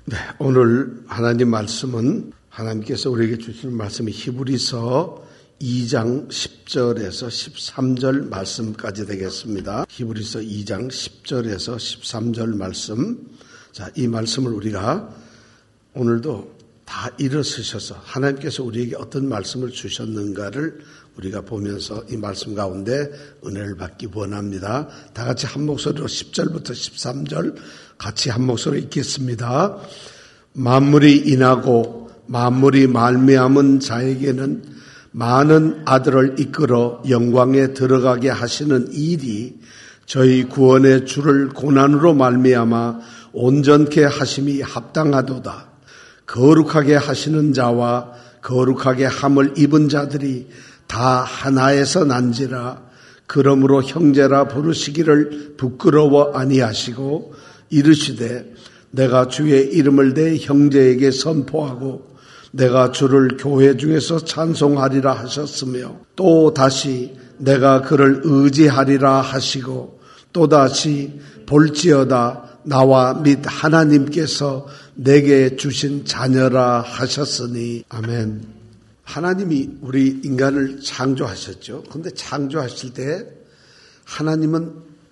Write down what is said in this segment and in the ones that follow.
네, 오늘 하나님 말씀은 하나님께서 우리에게 주시는 말씀이 히브리서 2장 10절에서 13절 말씀까지 되겠습니다. 히브리서 2장 10절에서 13절 말씀. 자, 이 말씀을 우리가 오늘도 다 일어서셔서 하나님께서 우리에게 어떤 말씀을 주셨는가를 우리가 보면서 이 말씀 가운데 은혜를 받기 원합니다. 다 같이 한 목소리로 10절부터 13절 같이 한 목소리로 읽겠습니다. 만물이 인하고 만물이 말미암은 자에게는 많은 아들을 이끌어 영광에 들어가게 하시는 일이 저희 구원의 주를 고난으로 말미암아 온전케 하심이 합당하도다. 거룩하게 하시는 자와 거룩하게 함을 입은 자들이 다 하나에서 난지라. 그러므로 형제라 부르시기를 부끄러워 아니하시고 이르시되 내가 주의 이름을 내 형제에게 선포하고 내가 주를 교회 중에서 찬송하리라 하셨으며 또 다시 내가 그를 의지하리라 하시고 또다시 볼지어다 나와 및 하나님께서 내게 주신 자녀라 하셨으니 아멘. 하나님이 우리 인간을 창조하셨죠. 그런데 창조하실 때 하나님은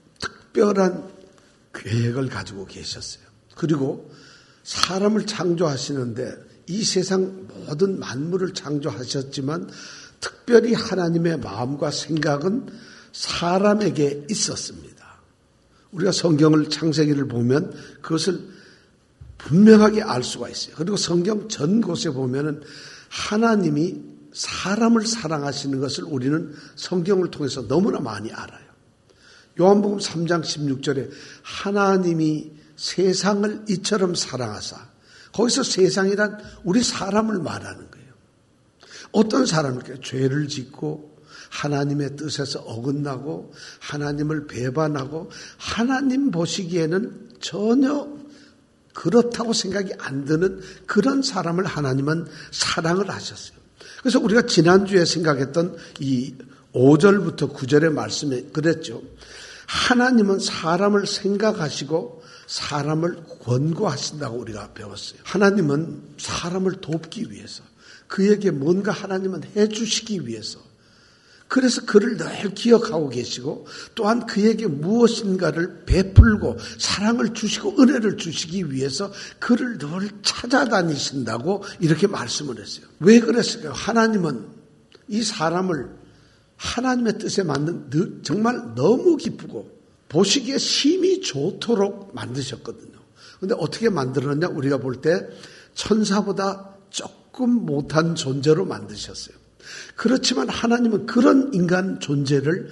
특별한 계획을 가지고 계셨어요. 그리고 사람을 창조하시는데 이 세상 모든 만물을 창조하셨지만 특별히 하나님의 마음과 생각은 사람에게 있었습니다. 우리가 성경을 창세기를 보면 그것을 분명하게 알 수가 있어요. 그리고 성경 전 곳에 보면은 하나님이 사람을 사랑하시는 것을 우리는 성경을 통해서 너무나 많이 알아요. 요한복음 3장 16절에 하나님이 세상을 이처럼 사랑하사, 거기서 세상이란 우리 사람을 말하는 거예요. 어떤 사람일까요? 죄를 짓고 하나님의 뜻에서 어긋나고 하나님을 배반하고 하나님 보시기에는 전혀 그렇다고 생각이 안 드는 그런 사람을 하나님은 사랑을 하셨어요. 그래서 우리가 지난주에 생각했던 이 5절부터 9절의 말씀에 그랬죠. 하나님은 사람을 생각하시고 사람을 권고하신다고 우리가 배웠어요. 하나님은 사람을 돕기 위해서, 그에게 뭔가 하나님은 해주시기 위해서, 그래서 그를 늘 기억하고 계시고 또한 그에게 무엇인가를 베풀고 사랑을 주시고 은혜를 주시기 위해서 그를 늘 찾아다니신다고 이렇게 말씀을 했어요. 왜 그랬을까요? 하나님은 이 사람을 하나님의 뜻에 맞는 정말 너무 기쁘고 보시기에 심히 좋도록 만드셨거든요. 그런데 어떻게 만들었냐? 우리가 볼 때 천사보다 조금 못한 존재로 만드셨어요. 그렇지만 하나님은 그런 인간 존재를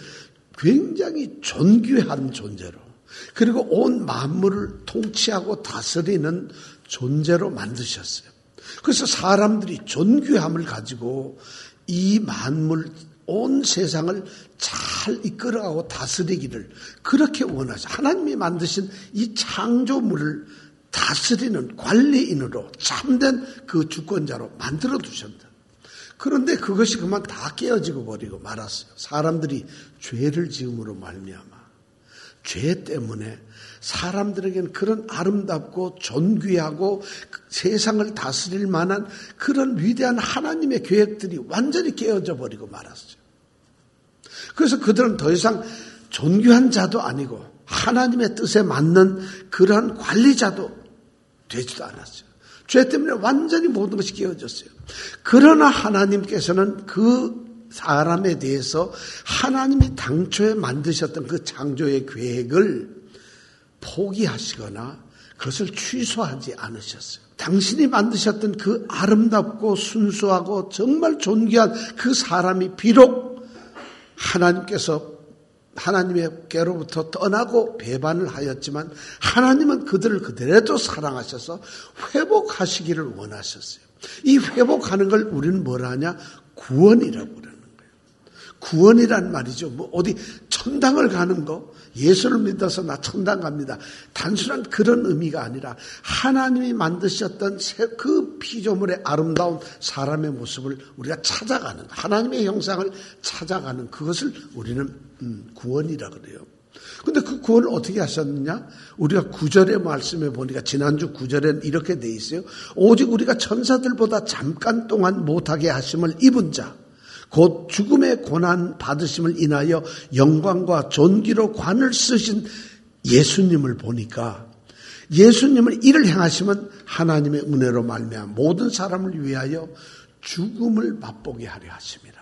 굉장히 존귀한 존재로, 그리고 온 만물을 통치하고 다스리는 존재로 만드셨어요. 그래서 사람들이 존귀함을 가지고 이 만물, 온 세상을 잘 이끌어가고 다스리기를 그렇게 원하셔. 하나님이 만드신 이 창조물을 다스리는 관리인으로 참된 그 주권자로 만들어 두셨다. 그런데 그것이 그만 다 깨어지고 버리고 말았어요. 사람들이 죄를 지음으로 말미암아 죄 때문에 사람들에게는 그런 아름답고 존귀하고 세상을 다스릴 만한 그런 위대한 하나님의 계획들이 완전히 깨어져 버리고 말았어요. 그래서 그들은 더 이상 존귀한 자도 아니고 하나님의 뜻에 맞는 그러한 관리자도 되지도 않았어요. 죄 때문에 완전히 모든 것이 깨어졌어요. 그러나 하나님께서는 그 사람에 대해서 하나님이 당초에 만드셨던 그 창조의 계획을 포기하시거나 그것을 취소하지 않으셨어요. 당신이 만드셨던 그 아름답고 순수하고 정말 존귀한 그 사람이 비록 하나님께로부터 떠나고 배반을 하였지만 하나님은 그들을 그대로 사랑하셔서 회복하시기를 원하셨어요. 이 회복하는 걸 우리는 뭐라 하냐? 구원이라고 그러는 거예요. 구원이란 말이죠. 뭐 어디 천당을 가는 거, 예수를 믿어서 나 천당 갑니다. 단순한 그런 의미가 아니라 하나님이 만드셨던 그 피조물의 아름다운 사람의 모습을 우리가 찾아가는, 하나님의 형상을 찾아가는 그것을 우리는 구원이라 그래요. 근데 그 구원을 어떻게 하셨느냐? 우리가 9절의 말씀에 보니까 지난주 9절에는 이렇게 돼 있어요. 오직 우리가 천사들보다 잠깐 동안 못하게 하심을 입은 자, 곧 죽음의 고난 받으심을 인하여 영광과 존귀로 관을 쓰신 예수님을 보니까 예수님은 이를 행하시면 하나님의 은혜로 말미암아 모든 사람을 위하여 죽음을 맛보게 하려 하심이라.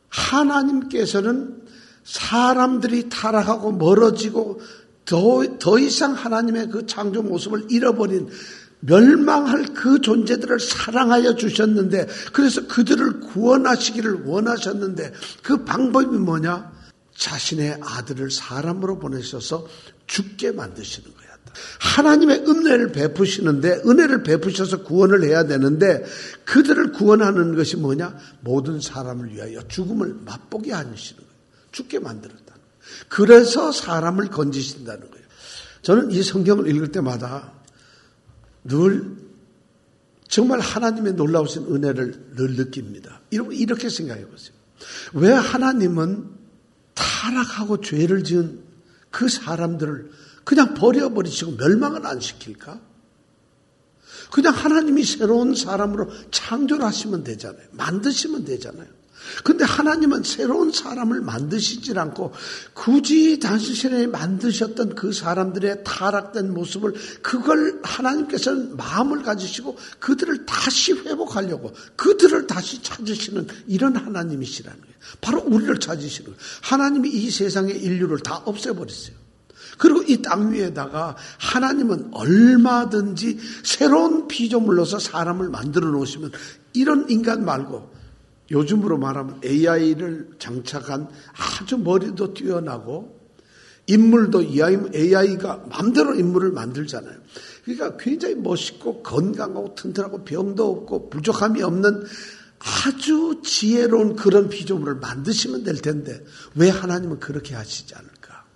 하나님께서는 사람들이 타락하고 멀어지고 더 이상 하나님의 그 창조 모습을 잃어버린 멸망할 그 존재들을 사랑하여 주셨는데, 그래서 그들을 구원하시기를 원하셨는데 그 방법이 뭐냐? 자신의 아들을 사람으로 보내셔서 죽게 만드시는 거야. 하나님의 은혜를 베푸시는데, 은혜를 베푸셔서 구원을 해야 되는데 그들을 구원하는 것이 뭐냐? 모든 사람을 위하여 죽음을 맛보게 하시는 거예요. 죽게 만들었다는 거예요. 그래서 사람을 건지신다는 거예요. 저는 이 성경을 읽을 때마다 늘 정말 하나님의 놀라우신 은혜를 늘 느낍니다. 이렇게 생각해 보세요. 왜 하나님은 타락하고 죄를 지은 그 사람들을 그냥 버려버리시고 멸망을 안 시킬까? 그냥 하나님이 새로운 사람으로 창조를 하시면 되잖아요. 만드시면 되잖아요. 근데 하나님은 새로운 사람을 만드시질 않고 굳이 당신이 만드셨던 그 사람들의 타락된 모습을, 그걸 하나님께서는 마음을 가지시고 그들을 다시 회복하려고, 그들을 다시 찾으시는 이런 하나님이시라는 거예요. 바로 우리를 찾으시는 거예요. 하나님이 이 세상의 인류를 다 없애버렸어요. 그리고 이 땅 위에다가 하나님은 얼마든지 새로운 피조물로서 사람을 만들어 놓으시면, 이런 인간 말고 요즘으로 말하면 AI를 장착한 아주 머리도 뛰어나고 인물도 AI가 마음대로 인물을 만들잖아요. 그러니까 굉장히 멋있고 건강하고 튼튼하고 병도 없고 부족함이 없는 아주 지혜로운 그런 피조물을 만드시면 될 텐데 왜 하나님은 그렇게 하시지 않을까?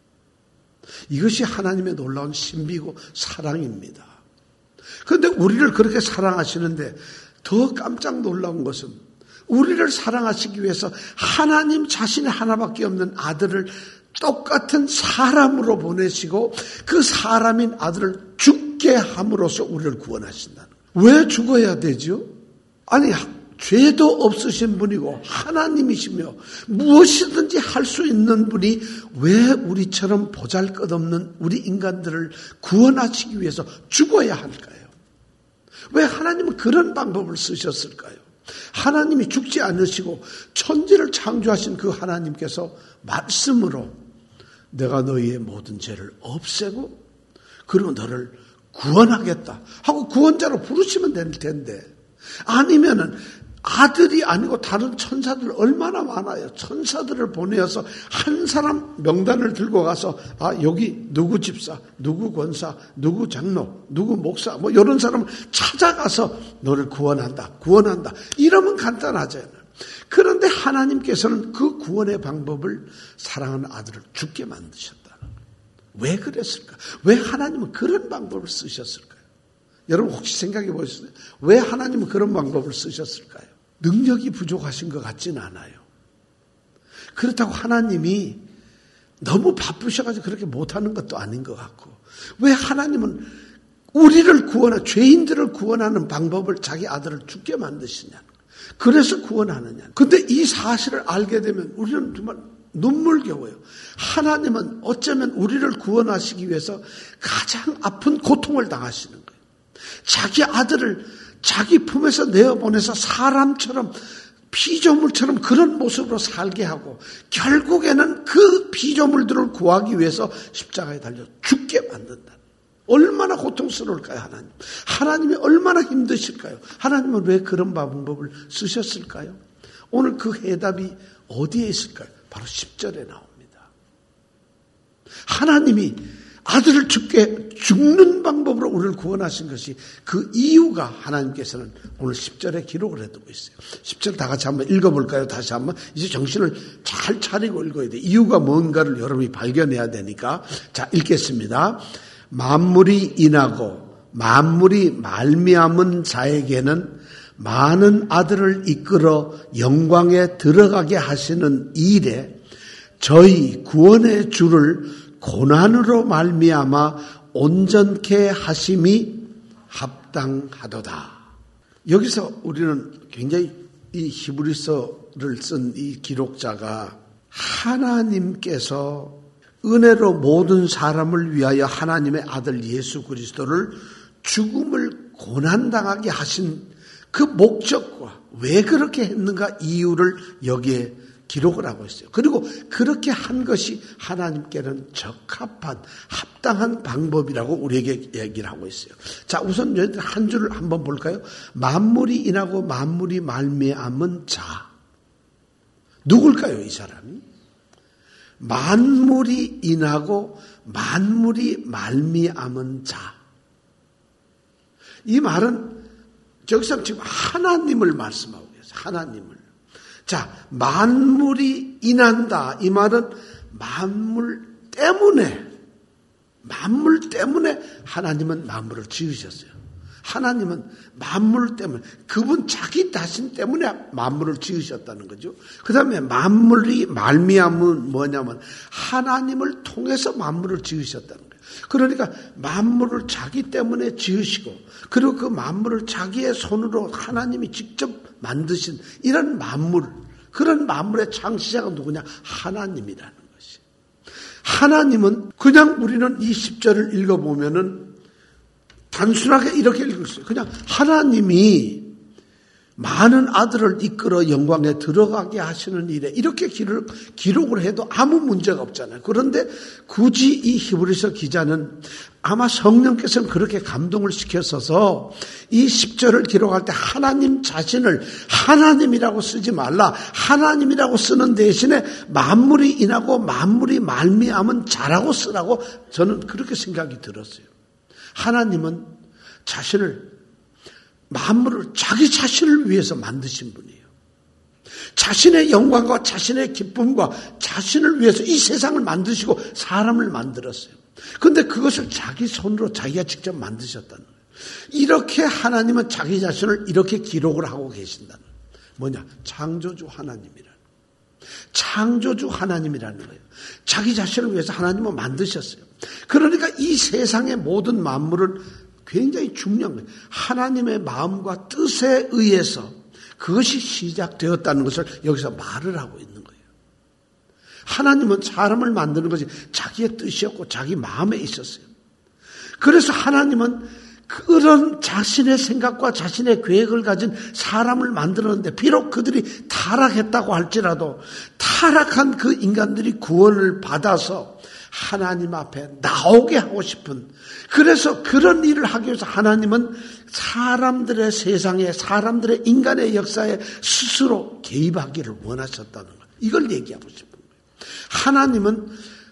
이것이 하나님의 놀라운 신비고 사랑입니다. 그런데 우리를 그렇게 사랑하시는데 더 깜짝 놀라운 것은, 우리를 사랑하시기 위해서 하나님 자신의 하나밖에 없는 아들을 똑같은 사람으로 보내시고 그 사람인 아들을 죽게 함으로써 우리를 구원하신다는 거예요. 왜 죽어야 되죠? 아니, 죄도 없으신 분이고 하나님이시며 무엇이든지 할 수 있는 분이 왜 우리처럼 보잘것없는 우리 인간들을 구원하시기 위해서 죽어야 할까요? 왜 하나님은 그런 방법을 쓰셨을까요? 하나님이 죽지 않으시고 천지를 창조하신 그 하나님께서 말씀으로 내가 너희의 모든 죄를 없애고 그리고 너를 구원하겠다 하고 구원자로 부르시면 될 텐데, 아니면은 아들이 아니고 다른 천사들 얼마나 많아요. 천사들을 보내어서 한 사람 명단을 들고 가서 여기 누구 집사, 누구 권사, 누구 장로, 누구 목사 뭐 이런 사람을 찾아가서 너를 구원한다. 이러면 간단하잖아요. 그런데 하나님께서는 그 구원의 방법을 사랑하는 아들을 죽게 만드셨다. 왜 그랬을까? 왜 하나님은 그런 방법을 쓰셨을까요? 여러분 혹시 생각해 보셨어요? 왜 하나님은 그런 방법을 쓰셨을까요? 능력이 부족하신 것 같지는 않아요. 그렇다고 하나님이 너무 바쁘셔가지고 그렇게 못하는 것도 아닌 것 같고, 왜 하나님은 우리를 죄인들을 구원하는 방법을 자기 아들을 죽게 만드시냐, 그래서 구원하느냐. 근데 이 사실을 알게 되면 우리는 정말 눈물겨워요. 하나님은 어쩌면 우리를 구원하시기 위해서 가장 아픈 고통을 당하시는 거예요. 자기 아들을 자기 품에서 내어보내서 사람처럼 피조물처럼 그런 모습으로 살게 하고 결국에는 그 피조물들을 구하기 위해서 십자가에 달려 죽게 만든다. 얼마나 고통스러울까요? 하나님이 얼마나 힘드실까요? 하나님은 왜 그런 방법을 쓰셨을까요? 오늘 그 해답이 어디에 있을까요? 바로 10절에 나옵니다. 하나님이 아들을 죽는 방법으로 우리를 구원하신 것이, 그 이유가 하나님께서는 오늘 10절에 기록을 해두고 있어요. 10절 다 같이 한번 읽어볼까요? 다시 한번. 이제 정신을 잘 차리고 읽어야 돼요. 이유가 뭔가를 여러분이 발견해야 되니까. 자, 읽겠습니다. 만물이 인하고 만물이 말미암은 자에게는 많은 아들을 이끌어 영광에 들어가게 하시는 일에 저희 구원의 주를 고난으로 말미암아 온전케 하심이 합당하도다. 여기서 우리는 굉장히 이 히브리서를 쓴 이 기록자가 하나님께서 은혜로 모든 사람을 위하여 하나님의 아들 예수 그리스도를 죽음을 고난당하게 하신 그 목적과 왜 그렇게 했는가 이유를 여기에 기록을 하고 있어요. 그리고 그렇게 한 것이 하나님께는 적합한 합당한 방법이라고 우리에게 얘기를 하고 있어요. 자, 우선 저희들 한 줄을 한번 볼까요? 만물이 인하고 만물이 말미암은 자. 누굴까요, 이 사람이? 만물이 인하고 만물이 말미암은 자. 이 말은 저기서 지금 하나님을 말씀하고 계세요. 하나님을. 자, 만물이 인한다. 이 말은 만물 때문에 하나님은 만물을 지으셨어요. 하나님은 만물 때문에, 그분 자기 자신 때문에 만물을 지으셨다는 거죠. 그 다음에 만물이 말미암은 뭐냐면 하나님을 통해서 만물을 지으셨다는 거예요. 그러니까 만물을 자기 때문에 지으시고, 그리고 그 만물을 자기의 손으로 하나님이 직접 만드신 이런 만물, 그런 만물의 창시자가 누구냐? 하나님이라는 것이. 하나님은 그냥 우리는 이 10절을 읽어보면은 단순하게 이렇게 읽을 수 있어요. 그냥 하나님이 많은 아들을 이끌어 영광에 들어가게 하시는 일에 이렇게 기록을 해도 아무 문제가 없잖아요. 그런데 굳이 이 히브리서 기자는 아마 성령께서는 그렇게 감동을 시켰어서 이 10절을 기록할 때 하나님 자신을 하나님이라고 쓰지 말라, 하나님이라고 쓰는 대신에 만물이 인하고 만물이 말미암은 자라고 쓰라고 저는 그렇게 생각이 들었어요. 하나님은 만물을 자기 자신을 위해서 만드신 분이에요. 자신의 영광과 자신의 기쁨과 자신을 위해서 이 세상을 만드시고 사람을 만들었어요. 그런데 그것을 자기 손으로 자기가 직접 만드셨다는 거예요. 이렇게 하나님은 자기 자신을 이렇게 기록을 하고 계신다는 거예요. 뭐냐? 창조주 하나님이라는 거예요. 자기 자신을 위해서 하나님은 만드셨어요. 그러니까 이 세상의 모든 만물은 굉장히 중요한 거예요. 하나님의 마음과 뜻에 의해서 그것이 시작되었다는 것을 여기서 말을 하고 있는 거예요. 하나님은 사람을 만드는 것이 자기의 뜻이었고 자기 마음에 있었어요. 그래서 하나님은 그런 자신의 생각과 자신의 계획을 가진 사람을 만들었는데, 비록 그들이 타락했다고 할지라도 타락한 그 인간들이 구원을 받아서 하나님 앞에 나오게 하고 싶은, 그래서 그런 일을 하기 위해서 하나님은 사람들의 세상에, 사람들의 인간의 역사에 스스로 개입하기를 원하셨다는 거예요. 이걸 얘기하고 싶은 거예요. 하나님은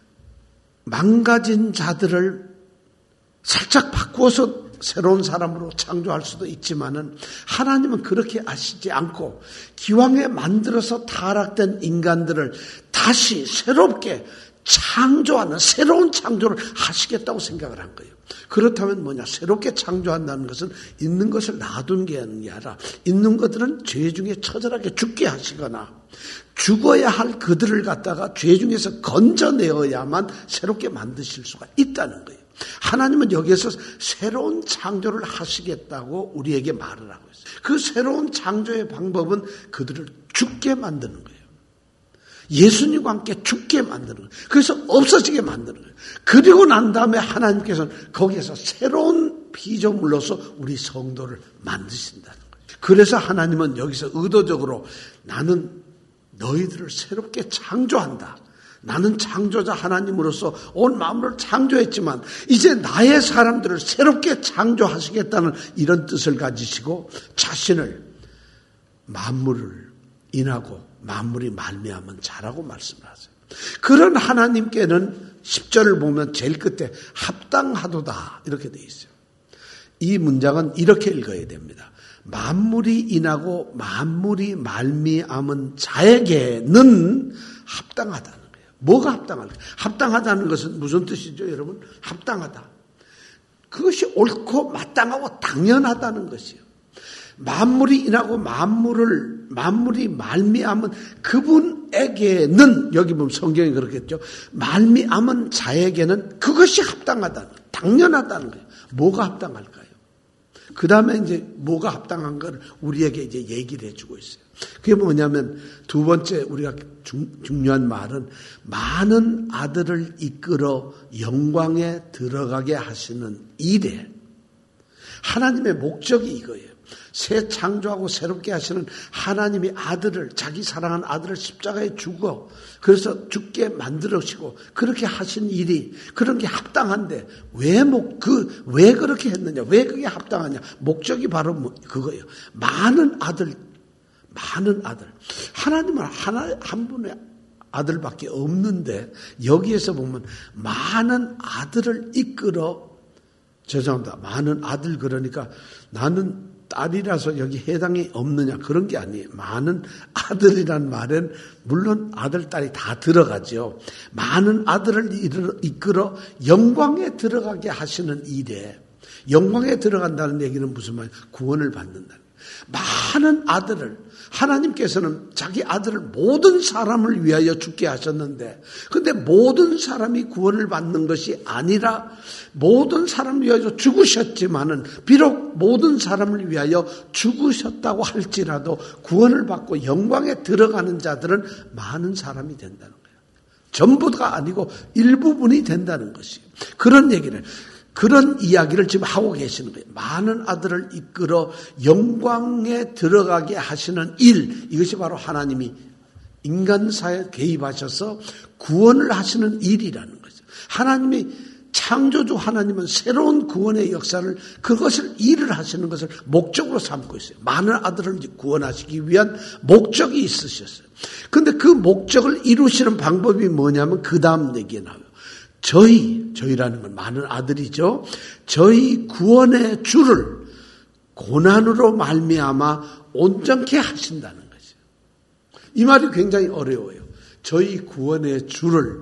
망가진 자들을 살짝 바꾸어서 새로운 사람으로 창조할 수도 있지만은, 하나님은 그렇게 하시지 않고 기왕에 만들어서 타락된 인간들을 다시 새롭게 창조하는 새로운 창조를 하시겠다고 생각을 한 거예요. 그렇다면 뭐냐? 새롭게 창조한다는 것은 있는 것을 놔둔 게 아니라 있는 것들은 죄 중에 처절하게 죽게 하시거나 죽어야 할 그들을 갖다가 죄 중에서 건져내어야만 새롭게 만드실 수가 있다는 거예요. 하나님은 여기에서 새로운 창조를 하시겠다고 우리에게 말을 하고 있어요. 그 새로운 창조의 방법은 그들을 죽게 만드는 거예요. 예수님과 함께 죽게 만드는 거예요. 그래서 없어지게 만드는 거예요. 그리고 난 다음에 하나님께서는 거기에서 새로운 피조물로서 우리 성도를 만드신다는 거예요. 그래서 하나님은 여기서 의도적으로 나는 너희들을 새롭게 창조한다. 나는 창조자 하나님으로서 온 만물을 창조했지만 이제 나의 사람들을 새롭게 창조하시겠다는 이런 뜻을 가지시고 자신을 만물을 인하고 만물이 말미암은 자라고 말씀을 하세요. 그런 하나님께는 10절을 보면 제일 끝에 합당하도다 이렇게 되어 있어요. 이 문장은 이렇게 읽어야 됩니다. 만물이 인하고 만물이 말미암은 자에게는 합당하다는 거예요. 뭐가 합당할까요? 합당하다는 것은 무슨 뜻이죠, 여러분? 합당하다. 그것이 옳고 마땅하고 당연하다는 것이요. 만물이 인하고 만물이 말미암은 그분 자에게는, 여기 보면 성경이 그렇겠죠. 말미암은 자에게는 그것이 합당하다는, 당연하다는 거예요. 뭐가 합당할까요? 그 다음에 이제 뭐가 합당한 걸 우리에게 이제 얘기를 해주고 있어요. 그게 뭐냐면 두 번째 우리가 중요한 말은 많은 아들을 이끌어 영광에 들어가게 하시는 일에 하나님의 목적이 이거예요. 새 창조하고 새롭게 하시는 하나님이 아들을, 자기 사랑하는 아들을 십자가에 죽어 그래서 죽게 만들으시고 그렇게 하신 일이 그런 게 합당한데 왜 그렇게 했느냐? 왜 그게 합당하냐? 목적이 바로 그거예요. 많은 아들. 하나님은 한 분의 아들밖에 없는데 여기에서 보면 많은 아들을 이끌어, 죄송합니다. 많은 아들 그러니까 나는 딸이라서 여기 해당이 없느냐 그런 게 아니에요. 많은 아들이란 말은 물론 아들, 딸이 다 들어가죠. 많은 아들을 이끌어 영광에 들어가게 하시는 일에, 영광에 들어간다는 얘기는 무슨 말이에요? 구원을 받는다는 거예요. 많은 아들을, 하나님께서는 자기 아들을 모든 사람을 위하여 죽게 하셨는데, 근데 모든 사람이 구원을 받는 것이 아니라 모든 사람을 위하여 죽으셨지만은, 비록 모든 사람을 위하여 죽으셨다고 할지라도 구원을 받고 영광에 들어가는 자들은 많은 사람이 된다는 거예요. 전부가 아니고 일부분이 된다는 것이에요. 그런 얘기를, 그런 이야기를 지금 하고 계시는 거예요. 많은 아들을 이끌어 영광에 들어가게 하시는 일, 이것이 바로 하나님이 인간사에 개입하셔서 구원을 하시는 일이라는 거죠. 하나님이 창조주 하나님은 새로운 구원의 역사를, 그것을 일을 하시는 것을 목적으로 삼고 있어요. 많은 아들을 구원하시기 위한 목적이 있으셨어요. 그런데 그 목적을 이루시는 방법이 뭐냐면 그 다음 얘기에 나와요. 저희라는 건 많은 아들이죠. 저희 구원의 주를 고난으로 말미암아 온전케 하신다는 거죠. 이 말이 굉장히 어려워요. 저희 구원의 주를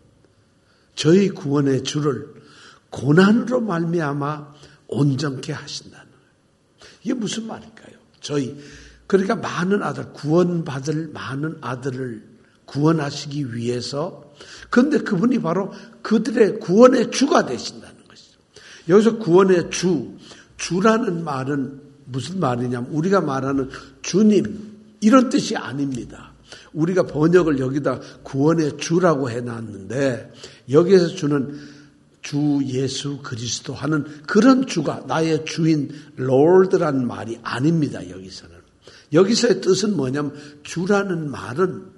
고난으로 말미암아 온전케 하신다는 거예요. 이게 무슨 말일까요? 그러니까 많은 아들, 구원받을 많은 아들을 구원하시기 위해서, 그런데 그분이 바로 그들의 구원의 주가 되신다는 것이죠. 여기서 구원의 주라는 말은 무슨 말이냐면 우리가 말하는 주님 이런 뜻이 아닙니다. 우리가 번역을 여기다 구원의 주라고 해놨는데 여기에서 주는 주 예수 그리스도 하는 그런 주가 나의 주인 롤드라는 말이 아닙니다. 여기서의 뜻은 뭐냐면 주라는 말은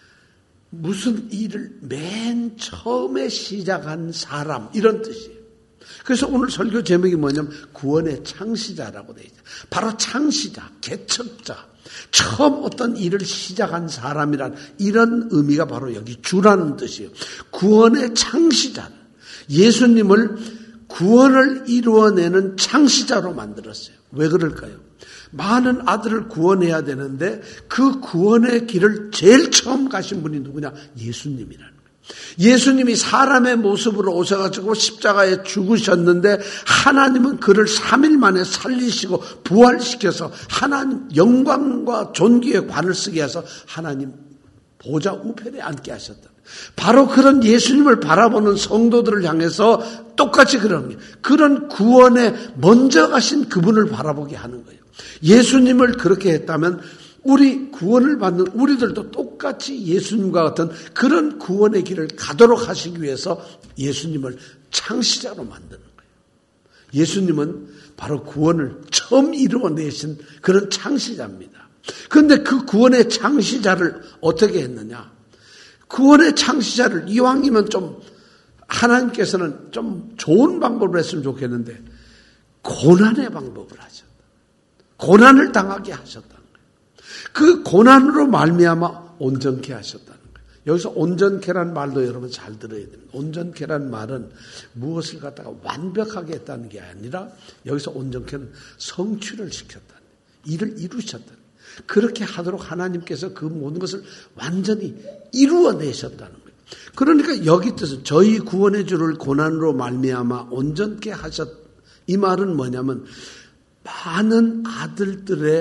무슨 일을 맨 처음에 시작한 사람 이런 뜻이에요. 그래서 오늘 설교 제목이 뭐냐면 구원의 창시자라고 되어 있어요. 바로 창시자, 개척자, 처음 어떤 일을 시작한 사람이란 이런 의미가 바로 여기 주라는 뜻이에요. 구원의 창시자, 예수님을 구원을 이루어내는 창시자로 만들었어요. 왜 그럴까요? 많은 아들을 구원해야 되는데 그 구원의 길을 제일 처음 가신 분이 누구냐? 예수님이라는 거예요. 예수님이 사람의 모습으로 오셔가지고 십자가에 죽으셨는데 하나님은 그를 3일 만에 살리시고 부활시켜서 하나님 영광과 존귀의 관을 쓰게 해서 하나님 보좌 우편에 앉게 하셨다. 바로 그런 예수님을 바라보는 성도들을 향해서 똑같이 그런 구원에 먼저 가신 그분을 바라보게 하는 거예요. 예수님을 그렇게 했다면 우리 구원을 받는 우리들도 똑같이 예수님과 같은 그런 구원의 길을 가도록 하시기 위해서 예수님을 창시자로 만드는 거예요. 예수님은 바로 구원을 처음 이루어내신 그런 창시자입니다. 그런데 그 구원의 창시자를 어떻게 했느냐? 구원의 창시자를 이왕이면 좀 하나님께서는 좀 좋은 방법을 했으면 좋겠는데 고난의 방법을 하셨다. 고난을 당하게 하셨다는 거예요. 그 고난으로 말미암아 온전케 하셨다는 거예요. 여기서 온전케란 말도 여러분 잘 들어야 됩니다. 온전케란 말은 무엇을 갖다가 완벽하게 했다는 게 아니라 여기서 온전케는 성취를 시켰다는 거예요. 일을 이루셨다는 거예요. 그렇게 하도록 하나님께서 그 모든 것을 완전히 이루어내셨다는 거예요. 그러니까 여기 뜻은 저희 구원의 주를 고난으로 말미암아 온전케 하셨. 이 말은 뭐냐면 많은 아들들의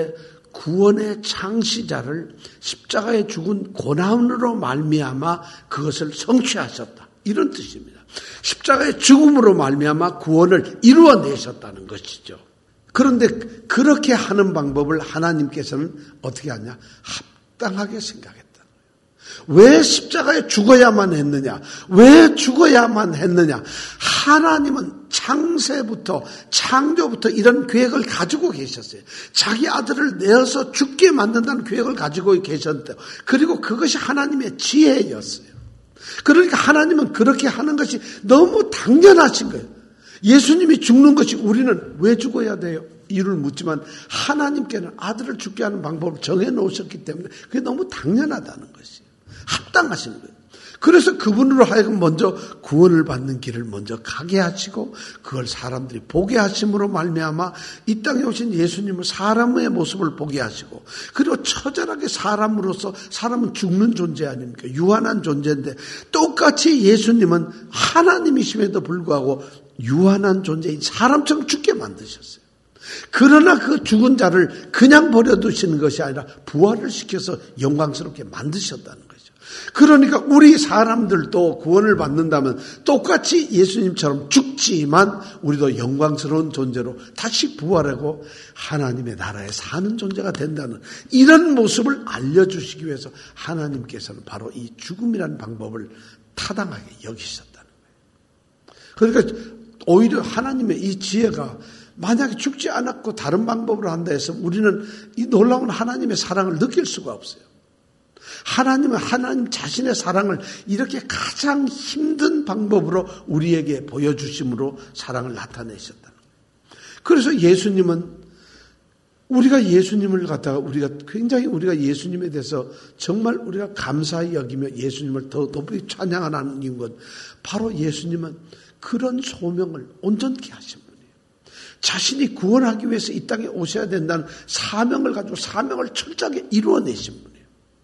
구원의 창시자를 십자가에 죽은 고난으로 말미암아 그것을 성취하셨다. 이런 뜻입니다. 십자가의 죽음으로 말미암아 구원을 이루어내셨다는 것이죠. 그런데 그렇게 하는 방법을 하나님께서는 어떻게 하냐? 합당하게 생각했다. 왜 십자가에 죽어야만 했느냐? 왜 죽어야만 했느냐? 하나님은 창조부터 이런 계획을 가지고 계셨어요. 자기 아들을 내어서 죽게 만든다는 계획을 가지고 계셨대요. 그리고 그것이 하나님의 지혜였어요. 그러니까 하나님은 그렇게 하는 것이 너무 당연하신 거예요. 예수님이 죽는 것이 우리는 왜 죽어야 돼요? 이유를 묻지만 하나님께는 아들을 죽게 하는 방법을 정해놓으셨기 때문에 그게 너무 당연하다는 것이에요. 합당하신 거예요. 그래서 그분으로 하여금 먼저 구원을 받는 길을 먼저 가게 하시고 그걸 사람들이 보게 하심으로 말미암아 이 땅에 오신 예수님을 사람의 모습을 보게 하시고 그리고 처절하게 사람으로서 사람은 죽는 존재 아닙니까? 유한한 존재인데 똑같이 예수님은 하나님이심에도 불구하고 유한한 존재인 사람처럼 죽게 만드셨어요. 그러나 그 죽은 자를 그냥 버려두시는 것이 아니라 부활을 시켜서 영광스럽게 만드셨다는 거죠. 그러니까 우리 사람들도 구원을 받는다면 똑같이 예수님처럼 죽지만 우리도 영광스러운 존재로 다시 부활하고 하나님의 나라에 사는 존재가 된다는 이런 모습을 알려주시기 위해서 하나님께서는 바로 이 죽음이라는 방법을 타당하게 여기셨다는 거예요. 그러니까 오히려 하나님의 이 지혜가 만약에 죽지 않았고 다른 방법으로 한다 해서 우리는 이 놀라운 하나님의 사랑을 느낄 수가 없어요. 하나님은 하나님 자신의 사랑을 이렇게 가장 힘든 방법으로 우리에게 보여주심으로 사랑을 나타내셨다는 거예요. 그래서 예수님은 우리가 예수님을 갖다가 우리가 예수님에 대해서 정말 우리가 감사히 여기며 예수님을 더 높이 찬양하는 이유는 바로 예수님은 그런 소명을 온전케 하신 분이에요. 자신이 구원하기 위해서 이 땅에 오셔야 된다는 사명을 가지고 사명을 철저하게 이루어내신 분이에요.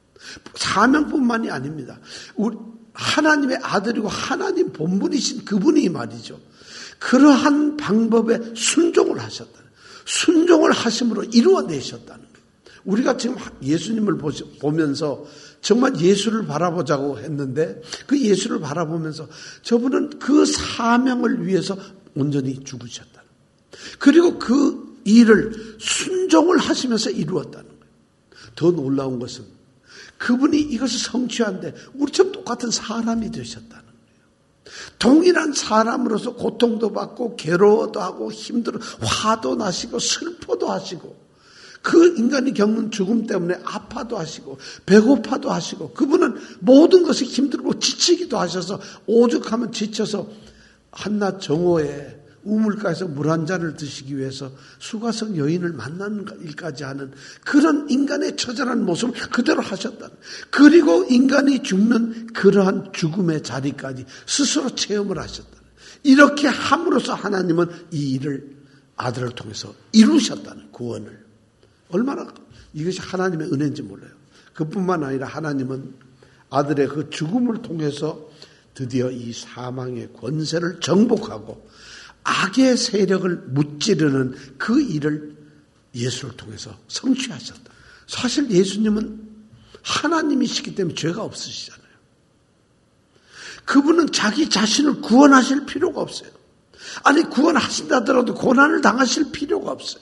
사명뿐만이 아닙니다. 하나님의 아들이고 하나님 본분이신 그분이 말이죠. 그러한 방법에 순종을 하셨다. 순종을 하심으로 이루어내셨다는 거예요. 우리가 지금 예수님을 보면서 정말 예수를 바라보자고 했는데 그 예수를 바라보면서 저분은 그 사명을 위해서 온전히 죽으셨다는 거예요. 그리고 그 일을 순종을 하시면서 이루었다는 거예요. 더 놀라운 것은 그분이 이것을 성취한데 우리처럼 똑같은 사람이 되셨다는 거예요. 동일한 사람으로서 고통도 받고 괴로워도 하고 힘들어 화도 나시고 슬퍼도 하시고 그 인간이 겪는 죽음 때문에 아파도 하시고 배고파도 하시고 그분은 모든 것이 힘들고 지치기도 하셔서 오죽하면 지쳐서 한낮 정오에 우물가에서 물 한 잔을 드시기 위해서 수가성 여인을 만나는 일까지 하는 그런 인간의 처절한 모습을 그대로 하셨다. 그리고 인간이 죽는 그러한 죽음의 자리까지 스스로 체험을 하셨다. 이렇게 함으로써 하나님은 이 일을 아들을 통해서 이루셨다는 구원을. 얼마나 이것이 하나님의 은혜인지 몰라요. 그뿐만 아니라 하나님은 아들의 그 죽음을 통해서 드디어 이 사망의 권세를 정복하고 악의 세력을 무찌르는 그 일을 예수를 통해서 성취하셨다. 사실 예수님은 하나님이시기 때문에 죄가 없으시잖아요. 그분은 자기 자신을 구원하실 필요가 없어요. 아니 구원하신다 하더라도 고난을 당하실 필요가 없어요.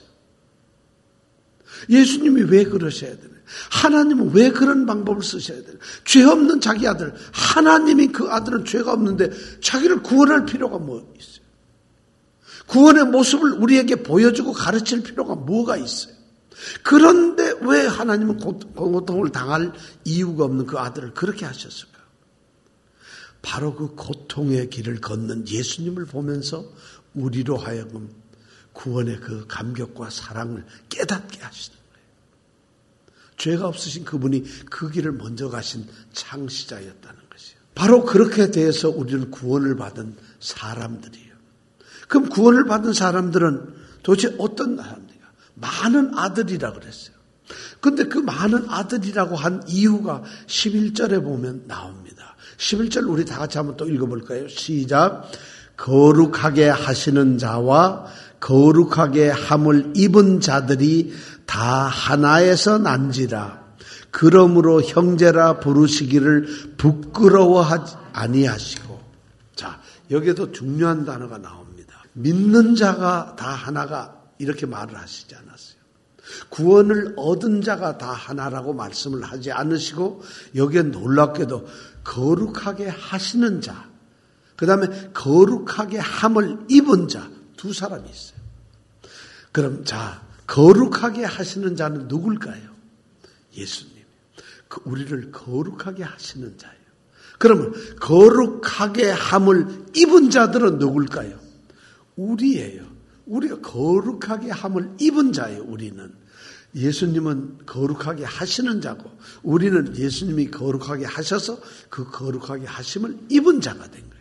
예수님이 왜 그러셔야 되나요? 하나님은 왜 그런 방법을 쓰셔야 되나요? 죄 없는 자기 아들, 하나님이 그 아들은 죄가 없는데 자기를 구원할 필요가 뭐 있어요? 구원의 모습을 우리에게 보여주고 가르칠 필요가 뭐가 있어요? 그런데 왜 하나님은 고통을 당할 이유가 없는 그 아들을 그렇게 하셨을까? 바로 그 고통의 길을 걷는 예수님을 보면서 우리로 하여금 구원의 그 감격과 사랑을 깨닫게 하시는 거예요. 죄가 없으신 그분이 그 길을 먼저 가신 창시자였다는 것이에요. 바로 그렇게 돼서 우리는 구원을 받은 사람들이에요. 그럼 구원을 받은 사람들은 도대체 어떤 사람들이야? 많은 아들이라 그랬어요. 그런데 그 많은 아들이라고 한 이유가 11절에 보면 나옵니다. 11절 우리 다 같이 한번 또 읽어볼까요? 시작. 거룩하게 하시는 자와 거룩하게 함을 입은 자들이 다 하나에서 난지라. 그러므로 형제라 부르시기를 부끄러워하지 아니하시고. 자, 여기에도 중요한 단어가 나옵니다. 믿는 자가 다 하나가 이렇게 말을 하시지 않았어요. 구원을 얻은 자가 다 하나라고 말씀을 하지 않으시고, 여기에 놀랍게도 거룩하게 하시는 자, 그 다음에 거룩하게 함을 입은 자, 두 사람이 있어요. 그럼 자, 거룩하게 하시는 자는 누굴까요? 예수님. 우리를 거룩하게 하시는 자예요. 그러면 거룩하게 함을 입은 자들은 누굴까요? 우리예요. 우리가 거룩하게 함을 입은 자예요. 우리는. 예수님은 거룩하게 하시는 자고, 우리는 예수님이 거룩하게 하셔서 그 거룩하게 하심을 입은 자가 된 거예요.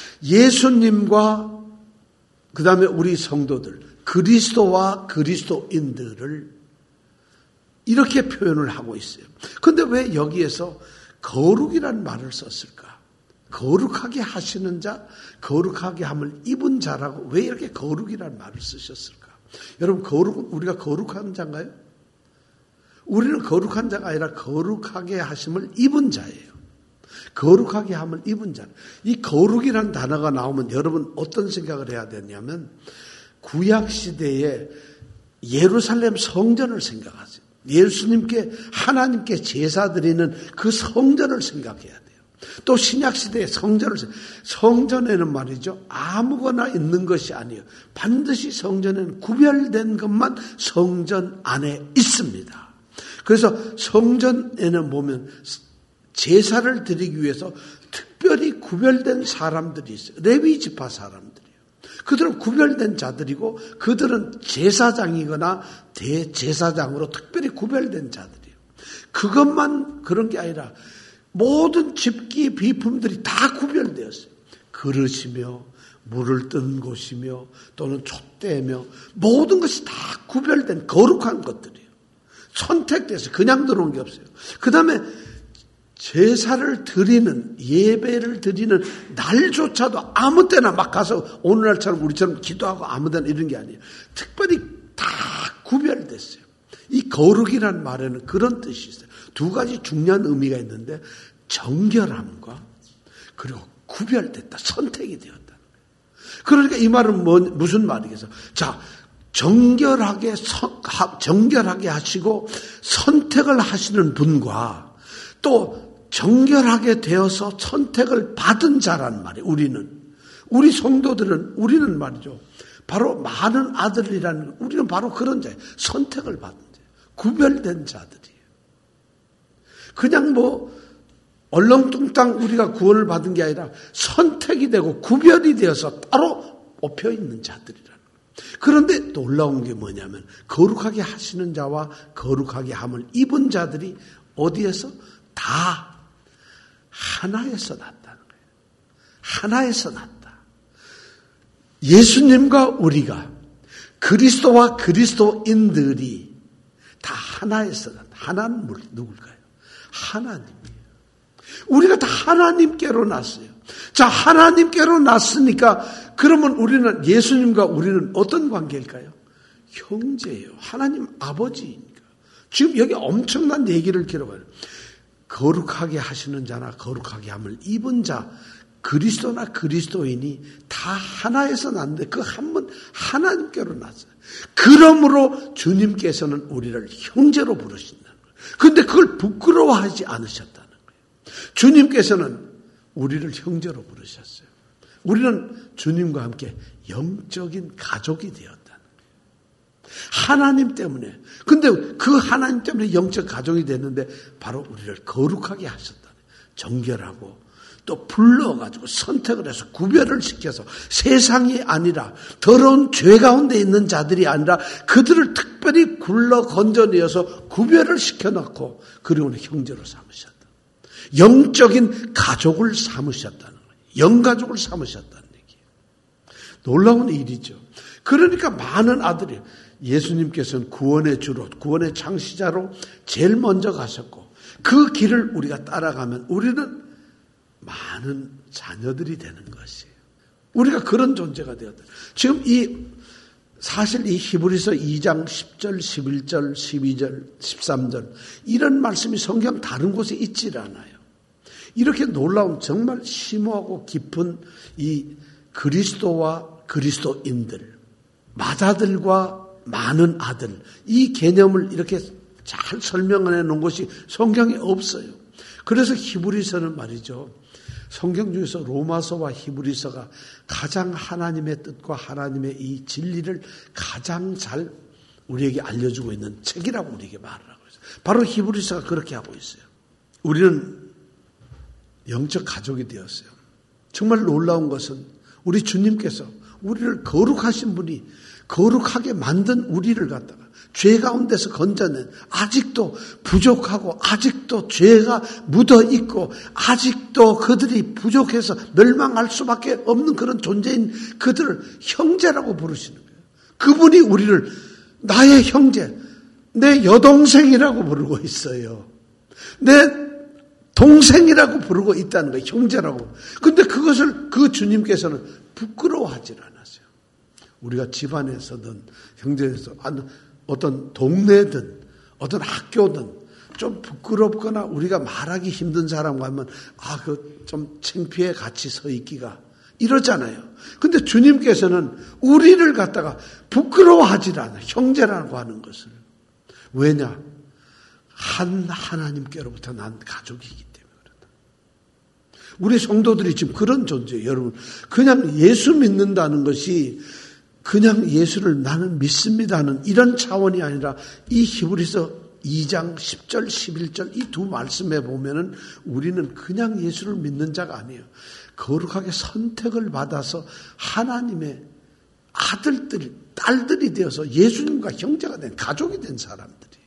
예수님과 그 다음에 우리 성도들, 그리스도와 그리스도인들을 이렇게 표현을 하고 있어요. 그런데 왜 여기에서 거룩이라는 말을 썼을까? 거룩하게 하시는 자, 거룩하게 함을 입은 자라고 왜 이렇게 거룩이라는 말을 쓰셨을까? 여러분, 거룩은 우리가 거룩한 자인가요? 우리는 거룩한 자가 아니라 거룩하게 하심을 입은 자예요. 거룩하게 함을 입은 자. 이 거룩이라는 단어가 나오면 여러분 어떤 생각을 해야 되냐면, 구약시대에 예루살렘 성전을 생각하세요. 예수님께, 하나님께 제사 드리는 그 성전을 생각해야 돼요. 또 신약시대의 성전에는 말이죠, 아무거나 있는 것이 아니에요. 반드시 성전에는 구별된 것만 성전 안에 있습니다. 그래서 성전에는 보면 제사를 드리기 위해서 특별히 구별된 사람들이 있어요. 레위 지파 사람들이에요. 그들은 구별된 자들이고, 그들은 제사장이거나 대제사장으로 특별히 구별된 자들이에요. 그것만 그런 게 아니라 모든 집기 비품들이 다 구별되었어요. 그릇이며 물을 뜨는 곳이며 또는 촛대며 모든 것이 다 구별된 거룩한 것들이에요. 선택돼서 그냥 들어온 게 없어요. 그 다음에 제사를 드리는, 예배를 드리는 날조차도 아무 때나 막 가서 오늘날처럼 우리처럼 기도하고 아무 데나 이런 게 아니에요. 특별히 다 구별됐어요. 이 거룩이라는 말에는 그런 뜻이 있어요. 두 가지 중요한 의미가 있는데, 정결함과 그리고 구별됐다, 선택이 되었다. 그러니까 이 말은 무슨 말이겠어? 자, 정결하게 하시고 선택을 하시는 분과 또 정결하게 되어서 선택을 받은 자란 말이에요. 우리 성도들은, 우리는 말이죠, 바로 많은 아들이라는, 우리는 바로 그런 자예요. 선택을 받은 자예요. 구별된 자들이에요. 그냥 얼렁뚱땅 우리가 구원을 받은 게 아니라 선택이 되고 구별이 되어서 따로 뽑혀 있는 자들이라는 거예요. 그런데 놀라운 게 뭐냐면, 거룩하게 하시는 자와 거룩하게 함을 입은 자들이 어디에서? 다 하나에서 났다는 거예요. 하나에서 났다. 예수님과 우리가, 그리스도와 그리스도인들이 다 하나에서 났다. 하나는 누굴까요? 하나님이에요. 우리가 다 하나님께로 났어요. 자, 하나님께로 났으니까 그러면 우리는, 예수님과 우리는 어떤 관계일까요? 형제예요. 하나님 아버지니까. 지금 여기 엄청난 얘기를 기록해요. 거룩하게 하시는 자나 거룩하게 함을 입은 자, 그리스도나 그리스도인이 다 하나에서 났는데 그 한 분 하나님께로 났어요. 그러므로 주님께서는 우리를 형제로 부르신다는 거예요. 그런데 그걸 부끄러워하지 않으셨다는 거예요. 주님께서는 우리를 형제로 부르셨어요. 우리는 주님과 함께 영적인 가족이 되었다는 거예요. 하나님 때문에. 근데 그 하나님 때문에 영적 가족이 됐는데 바로 우리를 거룩하게 하셨다는 거예요. 정결하고 또 불러가지고 선택을 해서 구별을 시켜서 세상이 아니라 더러운 죄 가운데 있는 자들이 아니라 그들을 특별히 굴러 건져내어서 구별을 시켜놓고 그리고는 형제로 삼으셨다. 영적인 가족을 삼으셨다는 거예요. 영가족을 삼으셨다는 얘기예요. 놀라운 일이죠. 그러니까 많은 아들이, 예수님께서는 구원의 주로, 구원의 창시자로 제일 먼저 가셨고 그 길을 우리가 따라가면 우리는 많은 자녀들이 되는 것이에요. 우리가 그런 존재가 되었다. 지금 이 사실 이 히브리서 2장 10절, 11절, 12절, 13절 이런 말씀이 성경 다른 곳에 있질 않아요. 이렇게 놀라운 정말 심오하고 깊은 이 그리스도와 그리스도인들, 맏아들과 많은 아들, 이 개념을 이렇게 잘 설명해 놓은 것이 성경에 없어요. 그래서 히브리서는 말이죠. 성경 중에서 로마서와 히브리서가 가장 하나님의 뜻과 하나님의 이 진리를 가장 잘 우리에게 알려주고 있는 책이라고 우리에게 말을 하고 있어요. 바로 히브리서가 그렇게 하고 있어요. 우리는 영적 가족이 되었어요. 정말 놀라운 것은 우리 주님께서 우리를 거룩하신 분이 거룩하게 만든 우리를 갖다가 죄 가운데서 건져낸 아직도 부족하고 아직도 죄가 묻어있고 아직도 그들이 부족해서 멸망할 수밖에 없는 그런 존재인 그들을 형제라고 부르시는 거예요. 그분이 우리를 나의 형제, 내 여동생이라고 부르고 있어요. 내 동생이라고 부르고 있다는 거예요. 형제라고. 근데 그것을 그 주님께서는 부끄러워하지 않았어요. 우리가 집안에서든 형제에서 어떤 동네든 어떤 학교든 좀 부끄럽거나 우리가 말하기 힘든 사람과 하면 그 좀 창피해 같이 서 있기가 이러잖아요. 근데 주님께서는 우리를 갖다가 부끄러워하지 않아요. 형제라고 하는 것을. 왜냐? 하나님께로부터 난 가족이기 때문에 그렇다. 우리 성도들이 지금 그런 존재예요. 여러분, 그냥 예수 믿는다는 것이 그냥 예수를 나는 믿습니다 하는 이런 차원이 아니라 이 히브리서 2장 10절 11절 이 두 말씀에 보면은 우리는 그냥 예수를 믿는 자가 아니에요. 거룩하게 선택을 받아서 하나님의 아들들, 딸들이 되어서 예수님과 형제가 된 가족이 된 사람들이에요.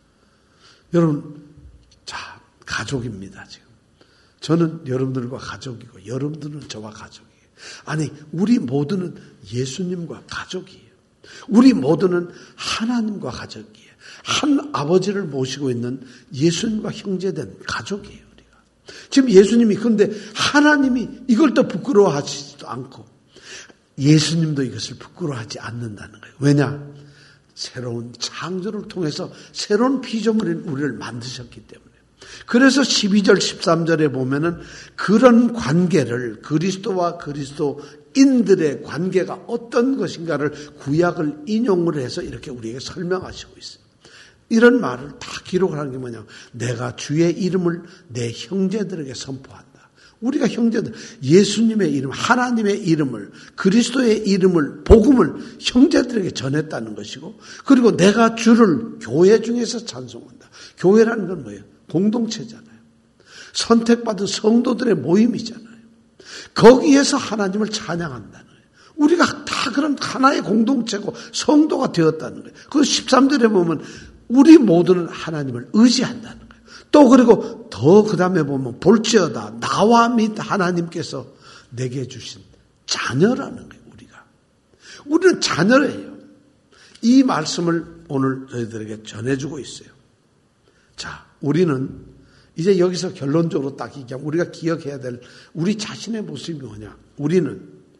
여러분, 자, 가족입니다, 지금. 저는 여러분들과 가족이고 여러분들은 저와 가족이에요. 아니, 우리 모두는 예수님과 가족이에요. 우리 모두는 하나님과 가족이에요. 한 아버지를 모시고 있는 예수님과 형제된 가족이에요, 우리가. 지금 예수님이 그런데 하나님이 이걸 또 부끄러워하지도 않고 예수님도 이것을 부끄러워하지 않는다는 거예요. 왜냐? 새로운 창조를 통해서 새로운 피조물인 우리를 만드셨기 때문에. 그래서 12절 13절에 보면은 그런 관계를 그리스도와 그리스도인들의 관계가 어떤 것인가를 구약을 인용을 해서 이렇게 우리에게 설명하시고 있어요. 이런 말을 다 기록을 하는 게 뭐냐? 내가 주의 이름을 내 형제들에게 선포한다. 우리가 형제들, 예수님의 이름, 하나님의 이름을, 그리스도의 이름을, 복음을 형제들에게 전했다는 것이고, 그리고 내가 주를 교회 중에서 찬송한다. 교회라는 건 뭐예요? 공동체잖아요. 선택받은 성도들의 모임이잖아요. 거기에서 하나님을 찬양한다는 거예요. 우리가 다 그런 하나의 공동체고 성도가 되었다는 거예요. 그 13절에 보면 우리 모두는 하나님을 의지한다는 거예요. 또 그리고 더 그 다음에 보면 볼지어다 나와 및 하나님께서 내게 주신 자녀라는 거예요. 우리는 자녀예요. 이 말씀을 오늘 저희들에게 전해주고 있어요. 자, 우리는 이제 여기서 결론적으로 딱 얘기하면 우리가 기억해야 될 우리 자신의 모습이 뭐냐? 우리는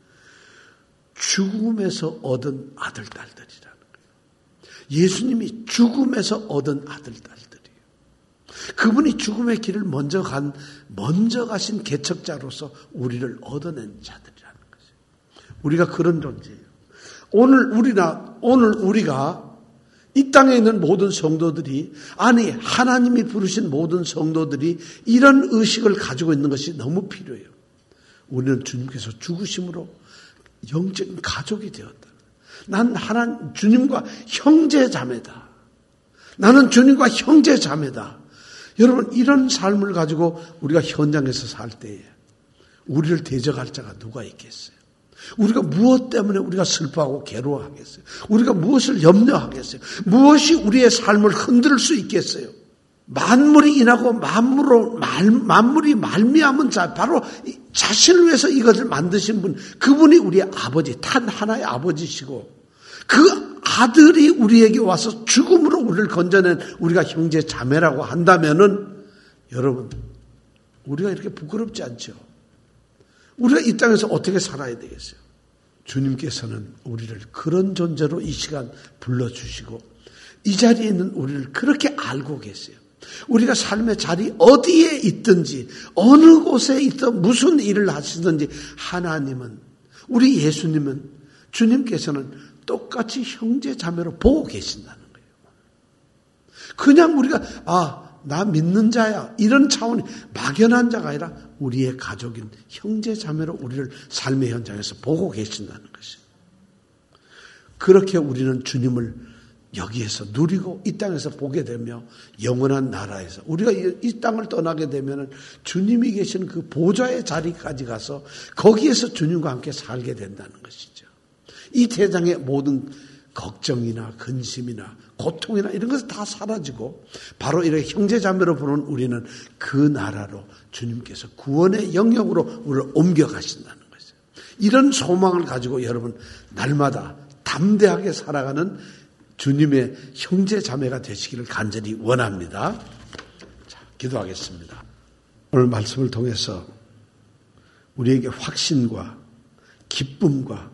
죽음에서 얻은 아들, 딸들이라는 거예요. 예수님이 죽음에서 얻은 아들, 딸들이에요. 그분이 죽음의 길을 먼저 가신 개척자로서 우리를 얻어낸 자들이라는 거죠. 우리가 그런 존재예요. 오늘 우리가 이 땅에 있는 모든 성도들이, 아니 하나님이 부르신 모든 성도들이 이런 의식을 가지고 있는 것이 너무 필요해요. 우리는 주님께서 죽으심으로 영적인 가족이 되었다. 난 주님과 형제 자매다. 나는 주님과 형제 자매다. 여러분, 이런 삶을 가지고 우리가 현장에서 살 때에 우리를 대적할 자가 누가 있겠어요? 우리가 무엇 때문에 우리가 슬퍼하고 괴로워하겠어요? 우리가 무엇을 염려하겠어요? 무엇이 우리의 삶을 흔들 수 있겠어요? 만물이 인하고 만물이 말미암은 자, 바로 자신을 위해서 이것을 만드신 분, 그분이 우리의 아버지, 단 하나의 아버지시고 그 아들이 우리에게 와서 죽음으로 우리를 건져낸 우리가 형제 자매라고 한다면은 여러분, 우리가 이렇게 부끄럽지 않죠? 우리가 이 땅에서 어떻게 살아야 되겠어요? 주님께서는 우리를 그런 존재로 이 시간 불러주시고 이 자리에 있는 우리를 그렇게 알고 계세요. 우리가 삶의 자리 어디에 있든지 어느 곳에 있든 무슨 일을 하시든지 하나님은 우리 예수님은 주님께서는 똑같이 형제 자매로 보고 계신다는 거예요. 그냥 우리가 나 믿는 자야 이런 차원이 막연한 자가 아니라 우리의 가족인 형제 자매로 우리를 삶의 현장에서 보고 계신다는 것이에요. 그렇게 우리는 주님을 여기에서 누리고 이 땅에서 보게 되며 영원한 나라에서 우리가 이 땅을 떠나게 되면 주님이 계신 그 보좌의 자리까지 가서 거기에서 주님과 함께 살게 된다는 것이죠. 이 세상의 모든 걱정이나 근심이나 고통이나 이런 것은 다 사라지고 바로 이렇게 형제자매로 보는 우리는 그 나라로 주님께서 구원의 영역으로 우리를 옮겨가신다는 것이죠. 이런 소망을 가지고 여러분 날마다 담대하게 살아가는 주님의 형제자매가 되시기를 간절히 원합니다. 자, 기도하겠습니다. 오늘 말씀을 통해서 우리에게 확신과 기쁨과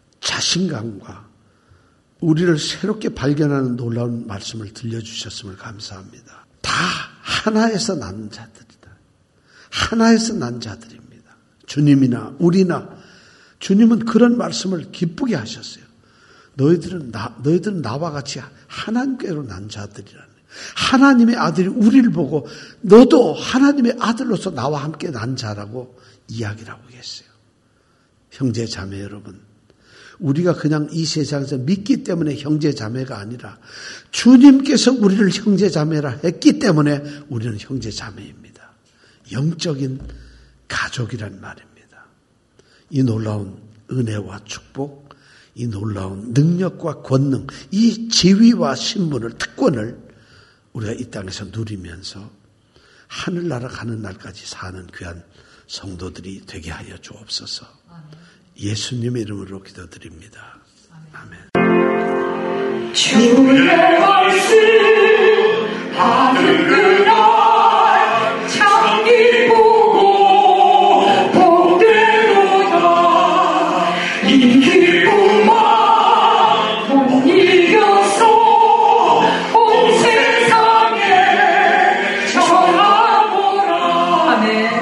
자신감과 우리를 새롭게 발견하는 놀라운 말씀을 들려주셨음을 감사합니다. 다 하나에서 난 자들이다. 하나에서 난 자들입니다. 주님이나 우리나 주님은 그런 말씀을 기쁘게 하셨어요. 너희들은 나와 같이 하나님께로 난 자들이라네. 하나님의 아들이 우리를 보고 너도 하나님의 아들로서 나와 함께 난 자라고 이야기를 하고 계세요. 형제 자매 여러분, 우리가 그냥 이 세상에서 믿기 때문에 형제 자매가 아니라 주님께서 우리를 형제 자매라 했기 때문에 우리는 형제 자매입니다. 영적인 가족이란 말입니다. 이 놀라운 은혜와 축복, 이 놀라운 능력과 권능, 이 지위와 신분을, 특권을 우리가 이 땅에서 누리면서 하늘나라 가는 날까지 사는 귀한 성도들이 되게 하여 주옵소서. 예수님의 이름으로 기도드립니다. 아멘. 주의 말씀 받은 그날 참 기쁘고 복되도다. 이 기쁨만 못 이겨서 온 세상에 전하노라. 아멘.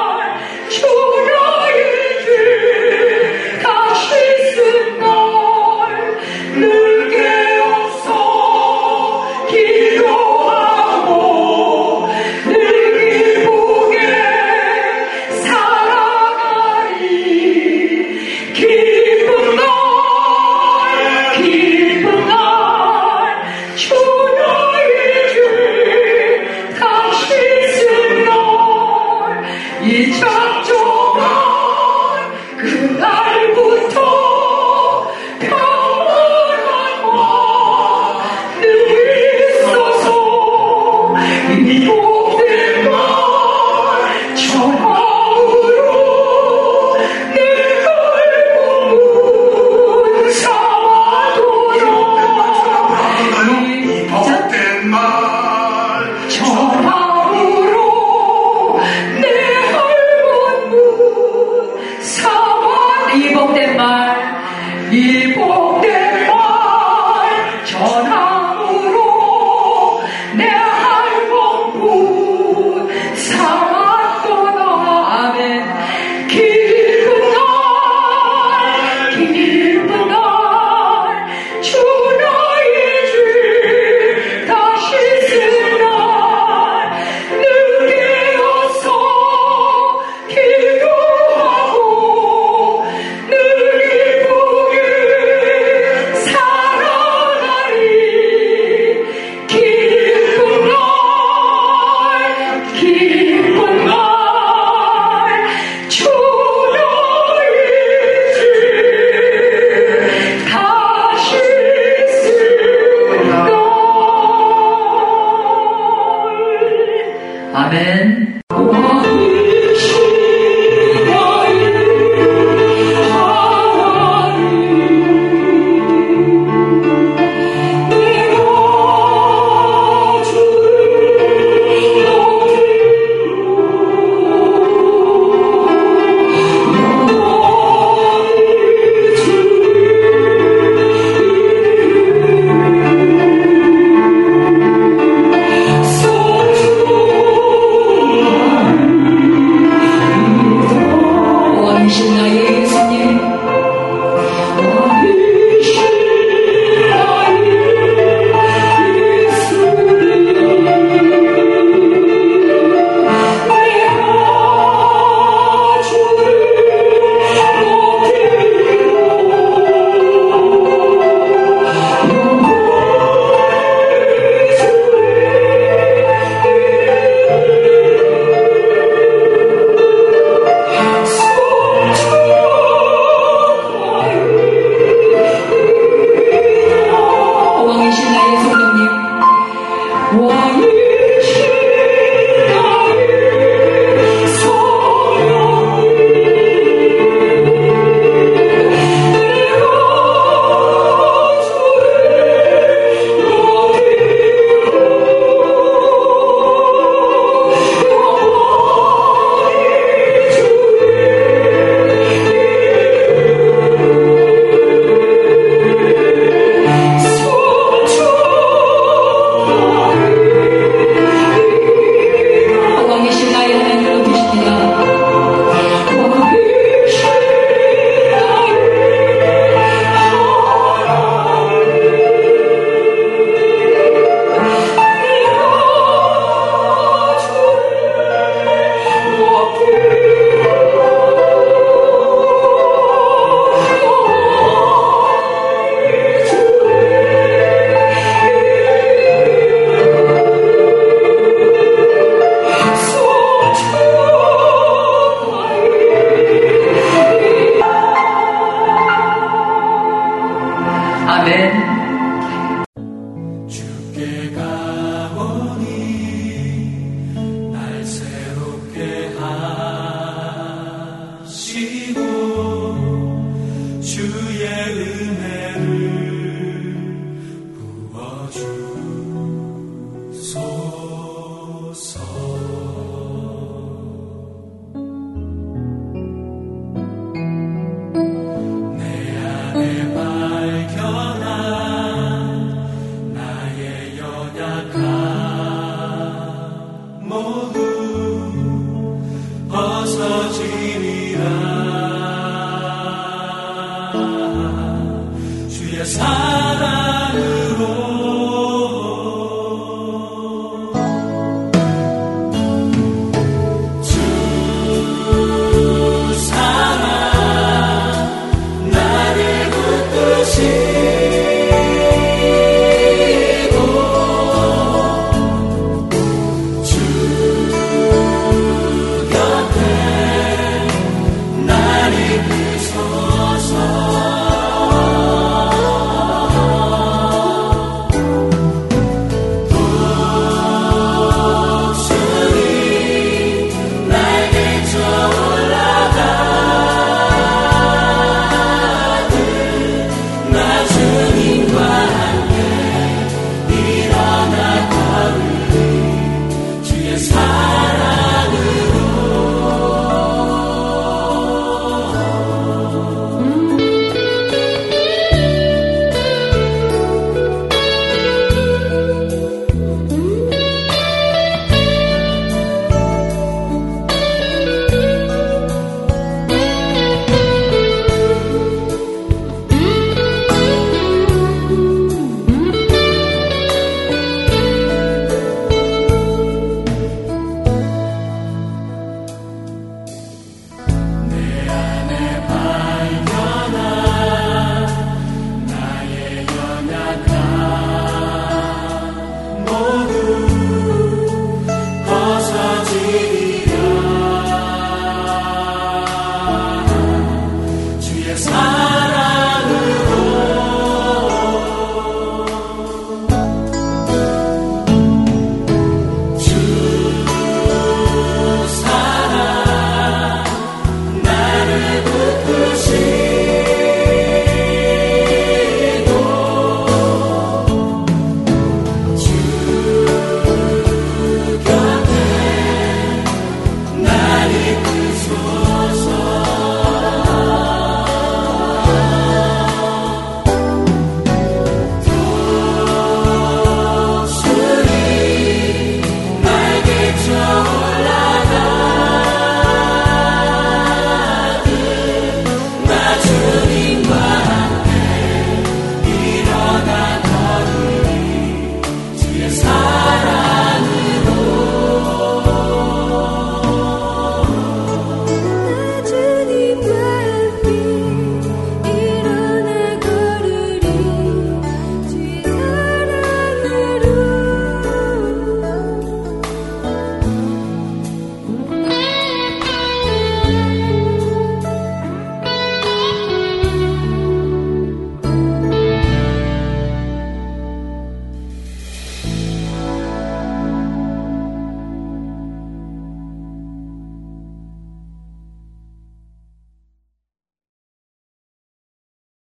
주의 죄 다시 쓴다. 아멘. 주께 가오니 날 새롭게 하시고 주의 은혜를 부어주소서. 내 안에 발견한 나의 연약함 모두 벗어지리라. 주의 사랑